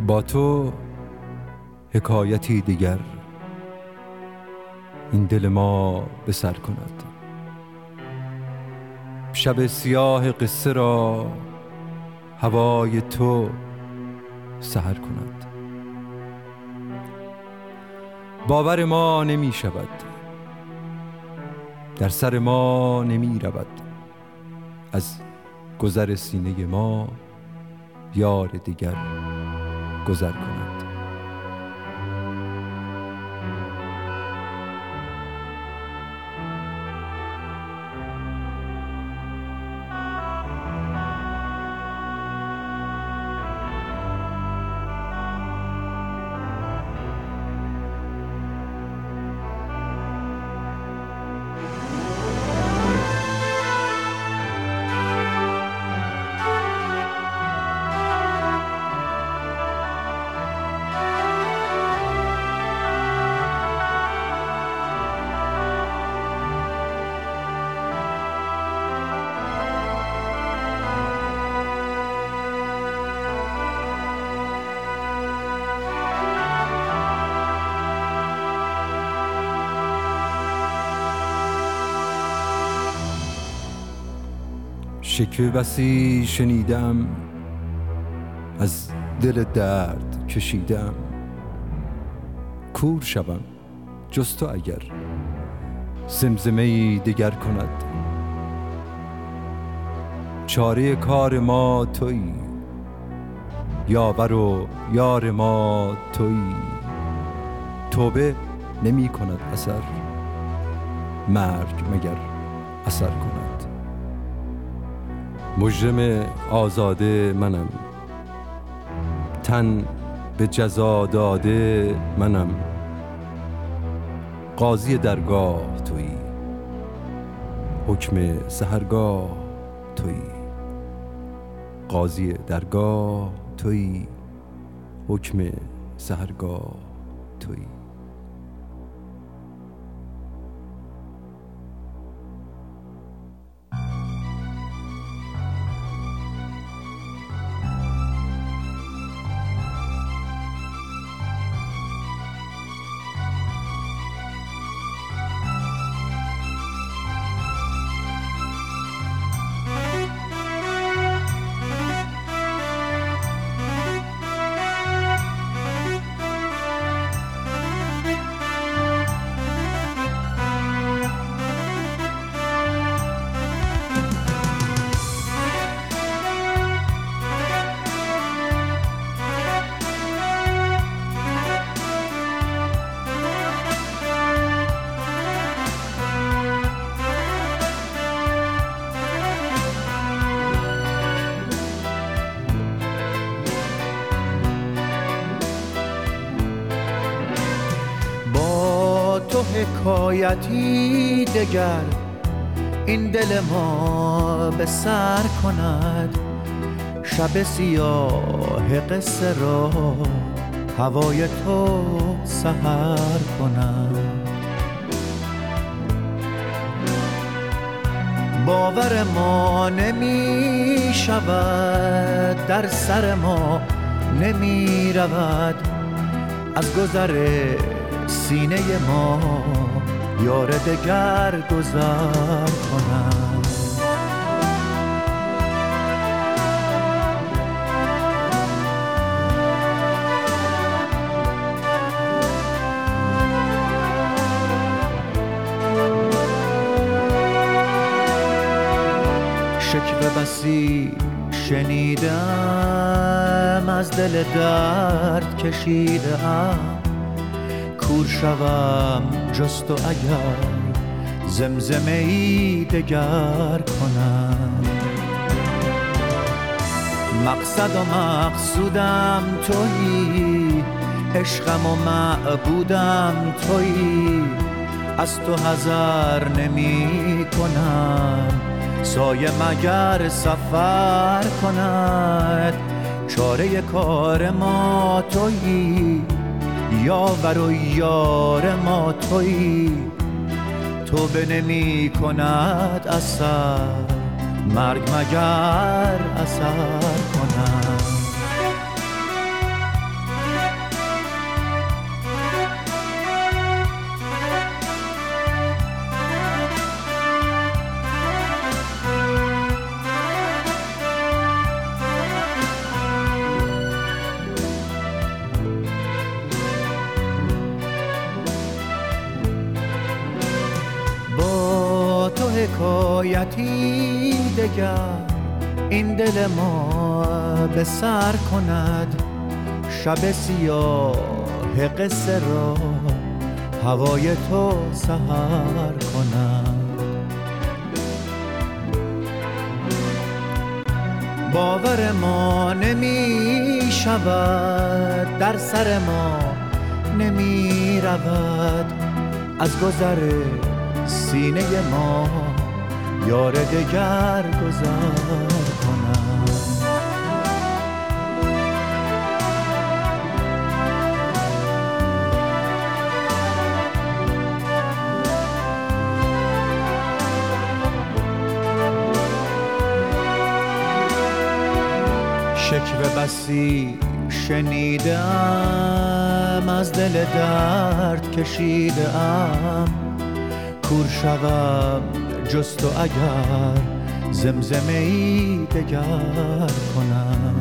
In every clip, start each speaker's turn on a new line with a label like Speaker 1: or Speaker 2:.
Speaker 1: با تو حکایتی دیگر این دل ما به سر کند. شب سیاه قصه را هوای تو سحر کند. باور ما نمی شود، در سر ما نمی رود، از گذر سینه ما یار دیگر گذر کند. شکوه بسی شنیدم، از دل درد کشیدم. کور شوم جز تو اگر زمزمه‌ای دگر کند. چاره کار ما تویی، یاور و یار ما تویی. توبه نمی کند اثر، مرگ مگر اثر کند. مجرم آزاده منم، تن به جزا داده منم. قاضی درگاه تویی، حکم سحرگاه تویی. قاضی درگاه تویی، حکم سحرگاه تویی.
Speaker 2: حکایتی دگر این دل ما به سر کند. شب سیاه قصه را هوای تو سحر کند. باور ما نمی شود، در سر ما نمی رود، از گذر سینه ما یار دگر گذر کند. شکوه بسی شنیدم، از دل درد کشیدم. کور شوم جز تو اگر زمزمه‌ای دگر کنم. مقصد و مقصودم تویی، عشقم و معبودم تویی. از تو حذر نمی کنم، سایه مگر سفر کند. چاره کار ما تویی، یاور و یار ما تویی. توبه نمی کند اثر، مرگ مگر اثر کند. حکایتی دگر این دل ما به سر کند، شب سیاه قصه را هوای تو سحر کند. باور ما نمی شود، در سر ما نمی رود، از گذر سینه ما یار دگر گذر کند. شکوه بسی شنیدم، از دل درد کشیدم، کور شوم جز تو اگر زمزمه ای دگر کنم.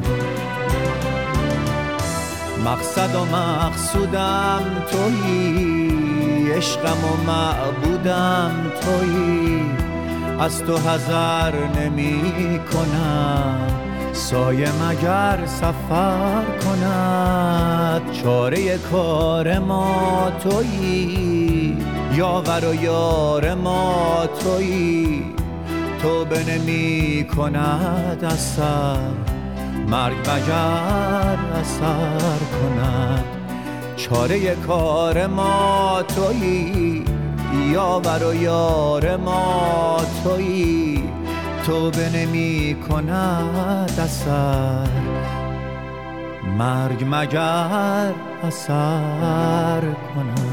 Speaker 2: مقصد و مقصودم تویی، عشقم و معبودم تویی، از تو حذر نمی کنم، سایه مگر سفر کند. چاره کار ما تویی، یاور و یار ما تویی، توبه نمی کند اثر، مرگ مگر اثر کند. چاره کار ما تویی، یاور و یار ما تویی، توبه نمی کند اثر، مرگ مگر اثر کند.